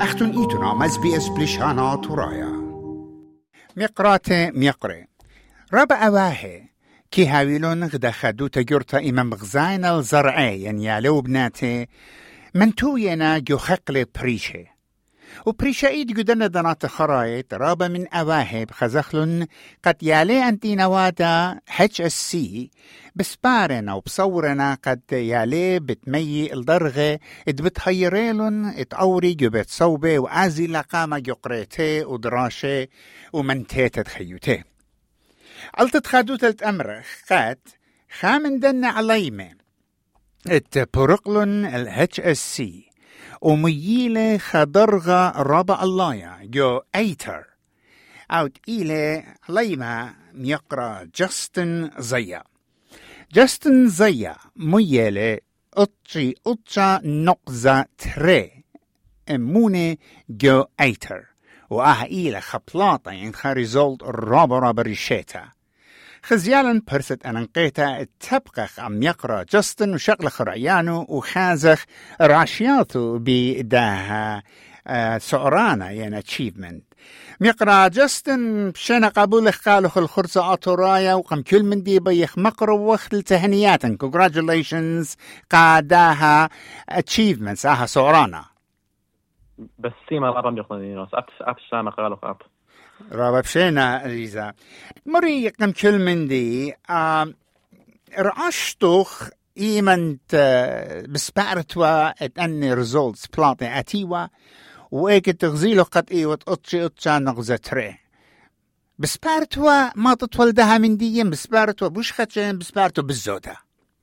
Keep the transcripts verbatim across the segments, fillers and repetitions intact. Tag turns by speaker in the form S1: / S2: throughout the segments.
S1: أختن إيتنا مز بي اس بلشانا ترايا مقرات مقري ربع واهي كي هاويلون غدا خدو تجرتا إمام غزاين الزرعي ينيالو بناتي منتوينا جو خقل بريشة وبريشة إيد قدنا دنات خرايط رابا من أواهب خزخلن قد يالي أنتي نوادا اتش اس سي بسبارنا وبصورنا قد يالي بتميي الدرغة اد بتهيريلن اتعوري جو بتصوبة وعازي لقامة جو قريتي ودراشة ومنتيت تخيوتي قلت خادو تلت أمرخ قد خامن دن عليمة ات برقلن ال اتش اس سي ومييلة خدرغة رابع اللايا جو ايتر اوت إيلة ليما ميقرا جاستن زيا جاستن زيا مييلة اتشي اتشا نقزة تري امونة جو ايتر واه إيلة خبلاطة يعني خاريزولت رابع رابع ريشيتا خزيالا برست أننقيتا تبقخ عم يقرأ جاستن وشغل خرعيانو وخازخ راشياتو بداها آه سعرانا يعني achievement ميقرأ جاستن بشينا قابولخ قالوخ الخرصة آتورايا وقم كل من دي بيخ مقرو وقت التهنياتن congratulations قاداها achievements آها سعرانا
S2: بس سيما رابم يقلني ناس أبس أبس شانا قالوخ أب
S1: رابا بشينا ريزا مري يقم كل من دي آه رعشتوخ إيمنت آه بسبارتوا اتأني ريزولتس بلاطي أتيوا وإيك تغزيلو قد إيوت أطشي أطشا نغزة تري بسبارتوا ما تتولدها من ديين بسبارتوا بوش خدشين بسبارتوا بالزودة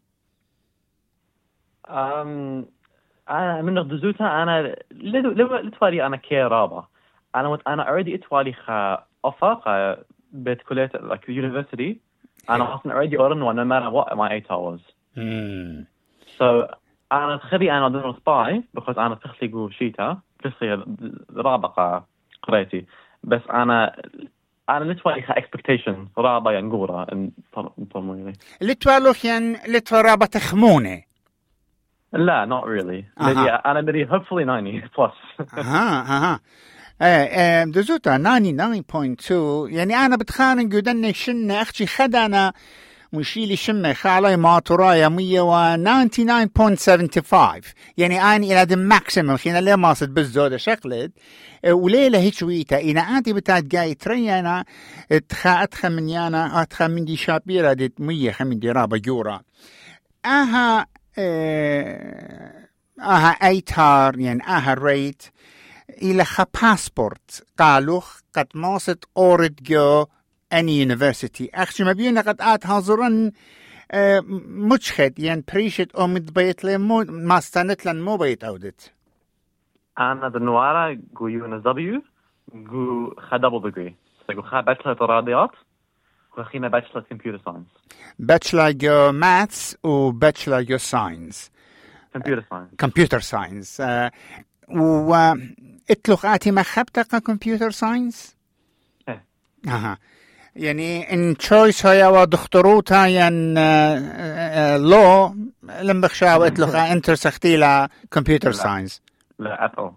S2: أم أنا من غدزوتها أنا لتوالي أنا كي رابا أنا وت أنا already إتوالي خا أفاق بيت كلية like the university أنا أصلاً already أورن no matter what my eight hours.
S1: Hmm.
S2: So أنا تخبي أنا دون spy because أنا تخلي جو شيتا تخلي رابقة قريتي بس أنا أنا لتوالي خا expectation رابا ينقورة إن طموني.
S1: لتوالوخ ين لتورابة تخمونة.
S2: لا not really. maybe أنا maybe hopefully ninety plus.
S1: ها ها. ايه دزوتا ninety-nine point two يعني أنا بتخانن قدني شنة أختي خدانا مشيلي شمة خالي ماتورايا مية و ninety-nine point seven five يعني أنا إلى دي ماكسيمم خينا ليه ماصد بالزودة شكلت وليلة هيك ويتا إنا أنتي بتاعت جاي تريانا تخا أتخا من يانا أتخا من دي شابيرا دي مية خمين دي رابا جورا أها اه أها أيتار يعني أها ريت إلى خا باسبورت قالوخ قد ماست أورد جو أني يونيفرسيتي أخشي ما بيونا قد آت هازرن اه مجخد يعني بريشت أمد بيت لي مو ما استنت لن مو بيت أودت
S2: أنا دنوارا جو يو إن دبليو جو خا دبل ديجري سيقو خا باتشلر رياضيات وخينا باتشلر كمبيوتر ساينس
S1: باتشلر جو ماثس و باتشلر جو ساينس
S2: كمبيوتر ساينس
S1: كمبيوتر ساينس و اتلوخ آتي ما خبتك كمبيوتر ساينس؟
S2: ايه
S1: اها يعني ان تشويس هيا ودختروتا ين لو لم بخشاو اتلوخ انتر سختيلا كمبيوتر ساينس
S2: لا اتو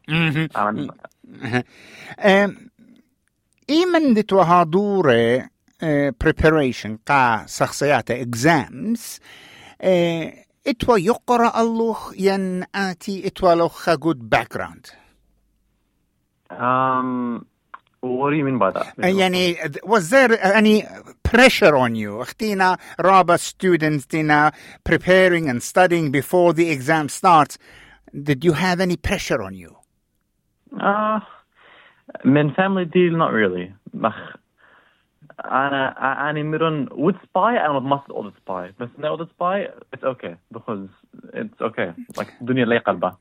S1: ايمن دتو هادورة preparation قا شخصيات exams اتوا يقرأ اللوخ ين آتي اتوا لوخ good background.
S2: Um, what do you mean by that?
S1: يعني was there any pressure on you? اختينا رابع students دينا preparing and studying before the exam starts. Did you have any pressure on you?
S2: Uh, من family deal not really. مخ أنا أنا مرن would spy and would must all the spy. But now the spy it's okay because it's okay. Like الدنيا لا قلبها.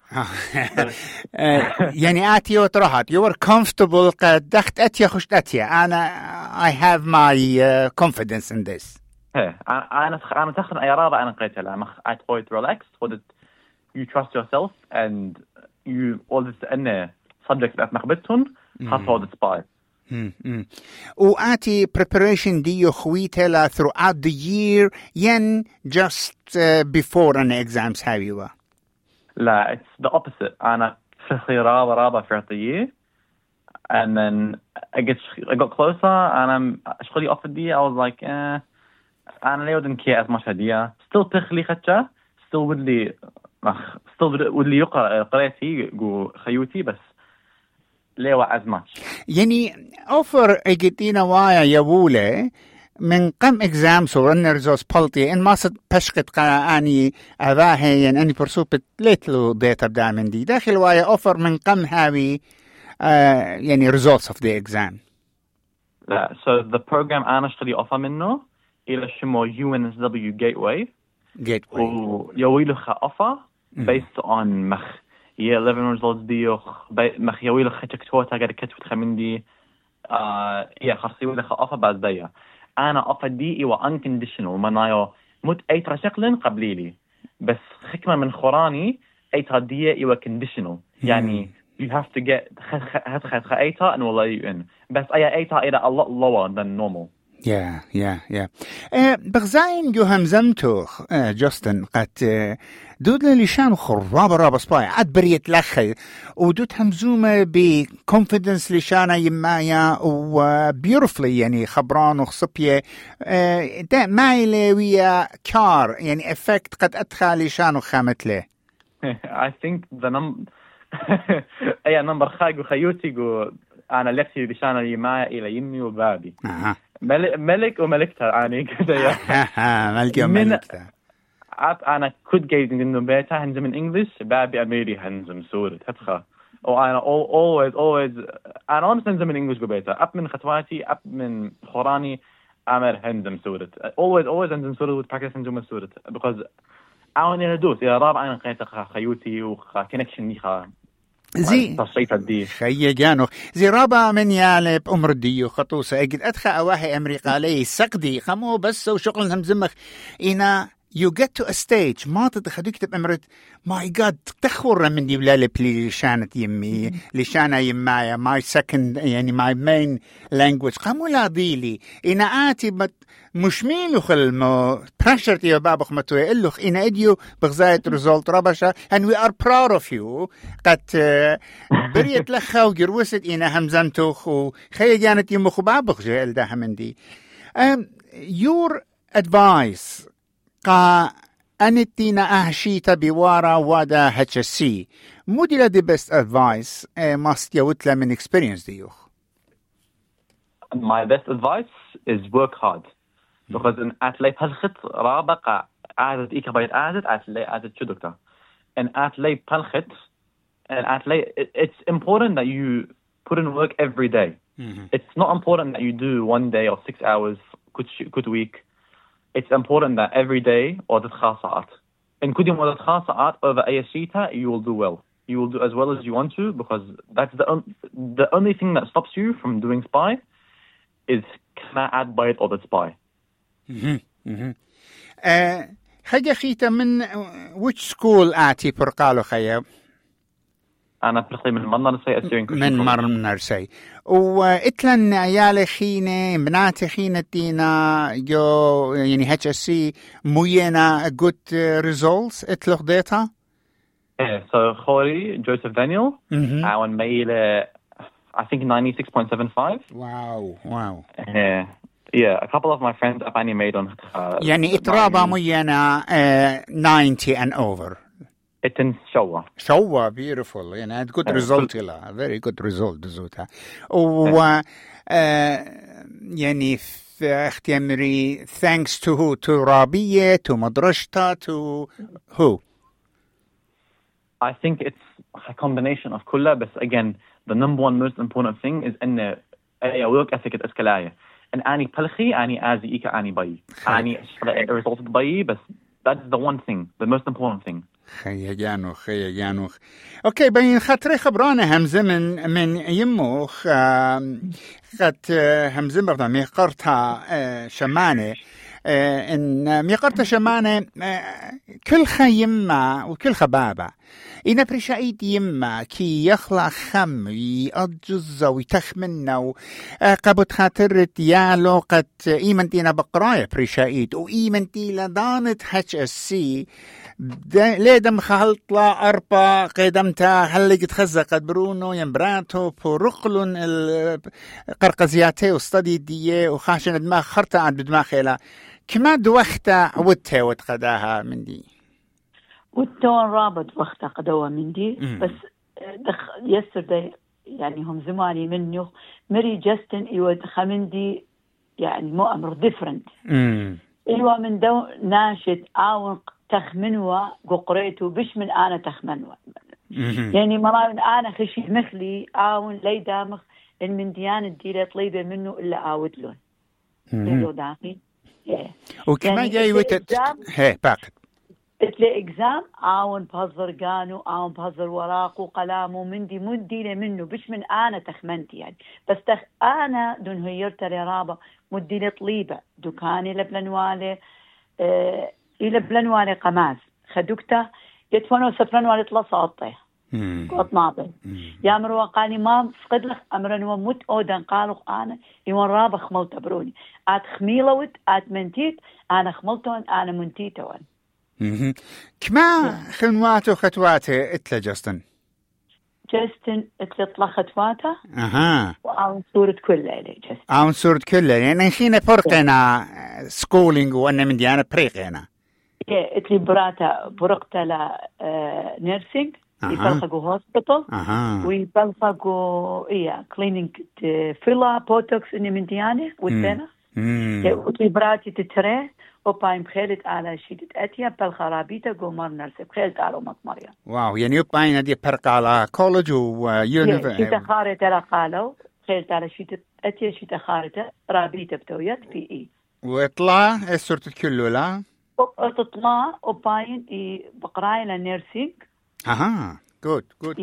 S1: يعني آتي وترهات. You were comfortable. قد دخت أتيا خشت أتيا. أنا I have my uh, confidence in this.
S2: Hey, أنا أنا تخن أي رابع أنا قيتها لا مخ I quite relaxed. For that you trust yourself and you all this أن subjects that مخبتهم خاصة the spy.
S1: Mm-hmm. وآتي preparation ديو خويتها throughout the year ين just uh, before an exams هاويوا.
S2: لا it's the opposite. أنا خلي رابا رابا في عطية. And then I get I got closer and I'm شغلي offered دي I was like eh, أنا ليه wouldn't care as much idea. Still تخلي خدشة. Still ودي still ودي يقرأ قريتي جو خيوتي بس ليه as much.
S1: يعني offer اجتينا وايا يبولة من قم exams or results بلطي إن ما صد بشقت قاني أذاهي يعني أني برسوبت ليتلو ديتا بدا من دي داخل وايا offer من قم هاوي uh, يعني results of the exam.
S2: لا so the program أنا اشتري offer منه إلى شمو U N S W Gateway.
S1: Gateway.
S2: ويويلو خا offer based on مخ year eleven results ديوخ مخ يويلو خا تكتوتا قاعد كتبت خمندي آه يا خاصي ولا خا offer بعد ذي. أنا offer دي إيوا unconditional منايو مت أي ترى شكلن قبليلي بس حكمة من خوراني أي ترى دي إيوا conditional يعني you have to get هاد خد خايتها and we'll let you in بس أي أي ترى إلى a lot lower than normal.
S1: Yeah, yeah, yeah. Uh, بغزاين جو همزمتو uh, جاستن قد uh, دود لليشان خرابة رابا سباي عاد بريت لخي ودود همزومة بconfidence ليشانا يمايا وبيورفلي يعني خبران وخصبية uh, ده مايلة ويا كار يعني افكت قد ادخل ليشان وخامت له.
S2: I think the number أي number خاق وخيوتي جو أنا لفتي ليشانا يمايا إلى يمي وبابي.
S1: أها.
S2: ملك ملك وملكتها يعني كذا يا
S1: ملك وملكتها.
S2: عاد أنا كود جايز إنه بيتها هنزم من إنجليش بابي أميري هنزم سوري تدخل أو أنا always always أنا أنا هنزم من إنجليش ببيتها أب من خطواتي أب من خوراني أمر هنزم سوري always always هنزم سوري وتباكس هنزم سوري because أنا ندوس يا راب أنا قيت خيوتي وكونكشن ميخا
S1: زي خي جانو زي رابع من يالب أمر ديو خطوسة أجد أدخل أواهي أمريكا لي سقدي خمو بس وشغل هم زمخ إنا you get to a stage ما تدخل تكتب أمرت my god تخور من دي بلا لبلي لشانت يمي لشانا يمايا my second يعني my main language خمو لا ديلي إنا آتي بت مش مين يخل مو pressure تيو بابخ متوي إلوخ إنا إديو بغزاية result ربشة and we are proud of you قد بريت لخا وجروست إنا همزمتوخ وخي جانت يمخ بابخ جيل ده من دي um, your advice قا أنتينا أهشيتا بوارا وادا هتشسي مودي لدي best advice ماست يوتلا من experience ديوخ.
S2: My best advice is work hard because in athlete هالخط رابقة عادت إيكا بيت عادت athlete عادت شو دكتور and athlete هالخط and athlete it, it's important that you put in work every day. Mm-hmm. It's not important that you do one day or six hours good good week. It's important that every day or the khasa'at. And كل يوم or the khasa'at over أي شيء you will do well. You will do as well as you want to because that's the un- the only thing that stops you from doing spy is can I add by it or the spy.
S1: خيا خيتا من which school آتي برقالو خيا؟
S2: أنا برقي من مرنرسي أسيرين
S1: من مرنرسي وإتلن عيالي خينة بناتي خينة تينا جو يعني هاتش سي موينا good results إتلوخ ديتا؟
S2: Yeah, so خوري جوزيف دانيال عوان ميلة I think ninety-six point seven five.
S1: Wow, wow.
S2: Yeah, yeah. A couple of my friends أباني made on. Uh,
S1: يعني إترابة موينا uh, ninety and over.
S2: إتن شوا.
S1: شوا beautiful. يعني good yeah. result لا very good result زوتها. و uh, يعني في اختيامري thanks to who to رابية to مدرشتا to who.
S2: I think it's a combination of كلها بس again. The number one most important thing is إن أي work ethic إسكالية. And أني بلخي أني أزي إيكا أني باي. أني result باي بس that's the one thing, the most important thing.
S1: خيا جانو خيا جانو. أوكي بين خاطري خبرانة همزة من من يموخ خات همزة برضه ميقرتها شمانة. إن ميقرت شمانة كل خيمة وكل خبابة إن بريشايد يما كي يخلع خم يأجز ويتخمنا قبط خاطرت يا لوقت إيمنتينا بقراية بريشايد وإيمنتي لدانت هاتش السي ليدم خلط لا أربا قدمتا هل تخزق برونو ينبراتو برقلن القرقزياتي وستدي دي وخاشن دماغ خرطة عن بدماغ إلى كما دوختا ودتها وتقداها من دي
S3: والتون رابط وقت قدوة من دي بس دخ يستردي يعني هم زماني منه مري جاستن إيوة خمندي يعني مؤمر ديفرنت إيوة من دو ناشد آون تخمنوا ققريتو بش من أنا تخمنوا يعني مرة من أنا خشي مثلي آون لي دامخ المنديان الديلة طليبة منه إلا آود لون يلو داخل
S1: وكما يعني جاي وتت هي باقت
S3: اتلي اكزام آون بهزر قانو آون بهزر وراق وقلام ومندي مدي منه بش من أنا تخمنتي يعني بس تخ أنا دون هيرت رابا مدي لطليبة دكاني لبلنوالي اه إلى بلنوالي قماز خدوكته يتفنوا سفرنوالي تلصاطه قط ناطي يا مروا قاني ما فقد لك أمرن ومت أودن قالوا أنا يوان رابا خملت بروني آت خميلوت آت منتيت أنا خملتون أنا منتيتون
S1: كما خنواته خطواته اتلا جاستن
S3: جاستن اتلا طلع خطواته
S1: اها
S3: وعاون صورة كلها لي جاستن
S1: عاون صورة كلها يعني نخينا فرقنا سكولينج وانا من ديانا بريقنا
S3: اتلي براتا برقتا لا نيرسينج يبلغوا هوسبيتال ويبلغوا إيه كلينينج فيلا بوتوكس إني من ديانة والسنة وتلي براتي تتري وبايم خيلت على شيدة أتيا بالخرابيتا قمر نرسب خيلت على مطمريا
S1: واو يعني يباين هذه فرق على كولج ويونيفر
S3: شيدة خارطة لقالوا خيلت على شيدة أتيا شيدة خارطة رابيتا بتويت في إيه
S1: وإطلع السورة كله لا
S3: وإطلع وباين إيه بقراي لنيرسينج
S1: اها جود جود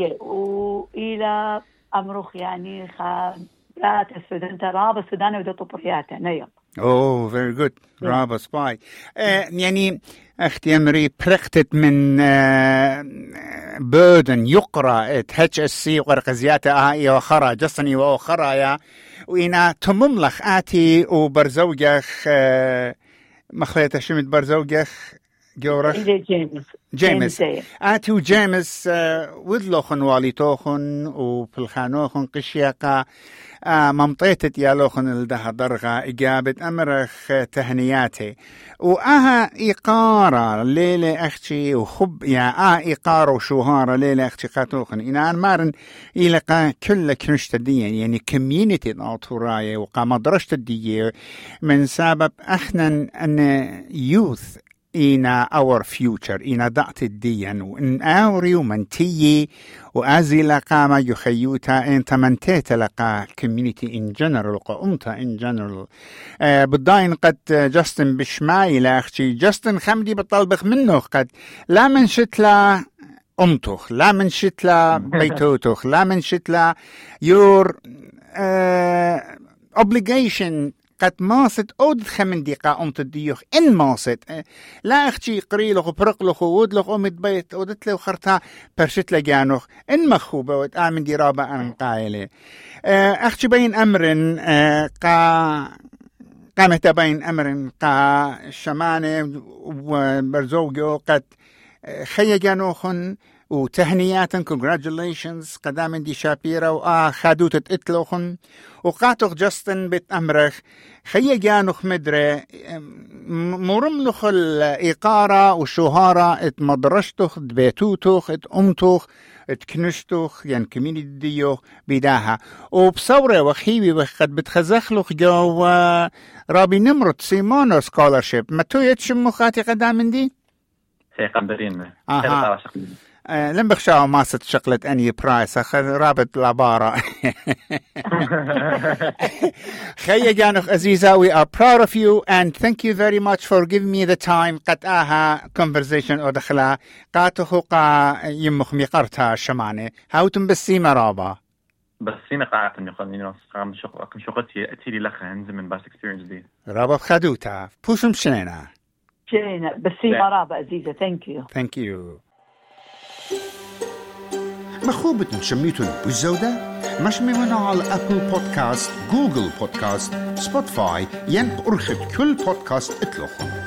S3: وإلى أمرخ يعني خابرات السودان تراب السودان وده طبرياته نيم
S1: اوه فيري جود رابا سباي يعني اختي امري برقتت من uh, بودن يقرا اتش اس سي ورقزياته اي وخرا جسني وخرا يا وإنا تمملخ اتي وبرزوجخ uh, مخليته شمت برزوجخ جورخ
S3: جيمس
S1: جيمس آتي وجيمس وذلوخن واليتوخن وبالخانوخن قشيقا ممطيتت يالوخن الده درغة إجابة أمرخ تهنياتي وآها إقارة ليلة أختي وخب يا آه إقارة وشوهارة ليلة أختي قاتوخن إنا مارن إلقى كل كنشت دي يعني كميونيتي ناطوراية وقام درشت دي من سبب أخنا أن يوث إنا our future إنا دعت الدين وإن أوري ومنتي وأزي لقا يخيوتا إنت منتيت لقا community in general قمتا in general آه بالضاين قد جاستن بشماي لأختي جاستن خمدي بطلبخ منه قد لا من شتلا أمتخ لا من شتلا بيتوتخ لا من شتلا your uh, obligation قد ماست أود خمن دقيقة أمت الديوخ إن ماست لا أختي قريلخ وبرقلخ وودلخ أمت بيت أودت له خرطة برشت لجانوخ إن مخوبة وتآمن دي رابع أن قايلة أختي بين أمر قا قامت بين أمر قا شمانة وبرزوجو قد خي جانوخن وتهنياتن congratulations قدام دي شابيرا وآه خادوتة اتلوخن وقاتوخ جاستن بيت أمرخ خي جانوخ مدري مرملخ الإقارة وشوهارة ات مدرشتوخ دبيتوتوخ ات أمتوخ ات كنشتوخ يعني كميني ديوخ بداها وبصورة وخيبي وقد بتخزخلوخ جو رابي نمرت سيمونو سكولرشيب ما تو يتشمو خاتي قدام دي
S2: سيقبرين
S1: آها أه لم بخشاو ما ستشقلت أني برايس أخذ رابط لابارا خي جانوخ أزيزة we are proud of you and thank you very much for giving me the time قد آها conversation أو دخلا قاتوخو قا يمخ ميقرتها الشمانة هاوتم بسيمة رابا
S2: بس فينا قاعدة إنه خلينا نقام شغل أكم شغلتي أتيلي لخا هنزل من باس إكسبيرينس دي
S1: رابا بخدوتا بوشم شنينا
S3: شينا بس في رابا عزيزة ثانك يو
S1: ثانك يو
S4: مخوبة شميتون بالزودة مش ممنوع على أبل بودكاست جوجل بودكاست سبوتفاي ين أرخد كل بودكاست اطلقهم